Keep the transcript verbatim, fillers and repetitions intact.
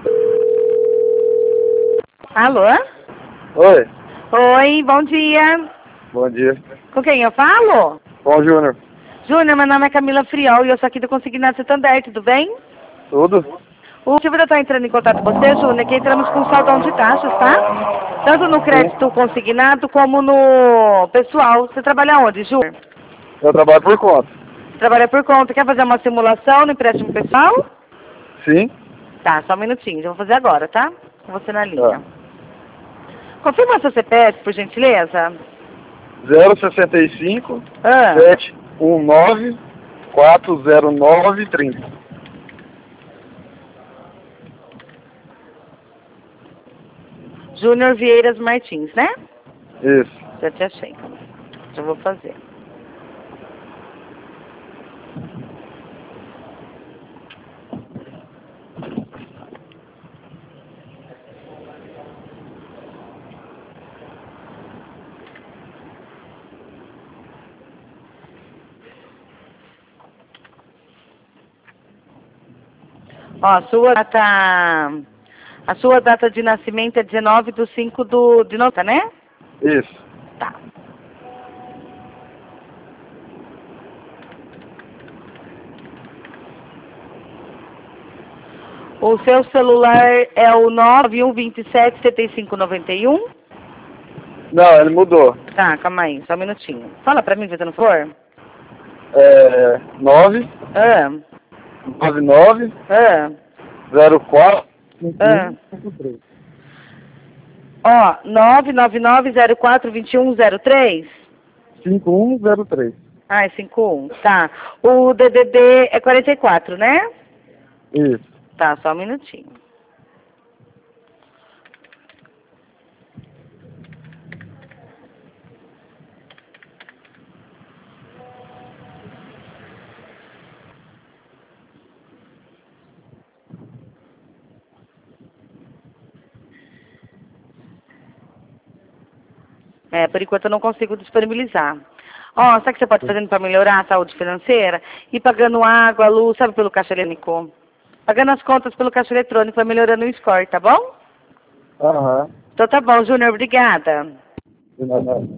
Alô? Oi, Oi, bom dia. bom dia. Com quem eu falo? Bom, Júnior. Júnior, meu nome é Camila Friol e eu sou aqui do Consignado Santander, tudo bem? Tudo? O motivo de eu estar entrando em contato com você, Júnior, é que entramos com saldão de taxas, tá? Tanto no crédito consignado como no pessoal. Você trabalha onde, Júnior? Eu trabalho por conta. Trabalha por conta. Quer fazer uma simulação no empréstimo pessoal? Sim? Tá, só um minutinho. Já vou fazer agora, tá? Com você na linha. Tá. Confirma seu C P F, por gentileza. zero sessenta e cinco, Ah, sete um nove, quatro zero nove, trinta. Júnior Vieiras Martins, né? Isso. Já te achei. Já vou fazer. Ó, a sua data... A sua data de nascimento é dezenove de cinco do, de nota, né? Isso. Tá. O seu celular é o nove um dois sete, sete cinco nove um? Não, ele mudou. Tá, calma aí, só um minutinho. Fala pra mim, fazendo favor. É nove Ah, nove nove, ah, zero quatro, ah. cinco três. Ó, nove nove nove zero quatro dois um zero três? cinco um zero três. Ah, é cinco um, tá. O D D D é quarenta e quatro, né? Isso. Tá, só um minutinho. É, por enquanto eu não consigo disponibilizar. Ó, sabe o que você pode fazer para melhorar a saúde financeira? Ir pagando água, luz, sabe, pelo caixa eletrônico? Pagando as contas pelo caixa eletrônico, vai melhorando o score, tá bom? Aham. Então tá bom, Júnior, obrigada. De nada.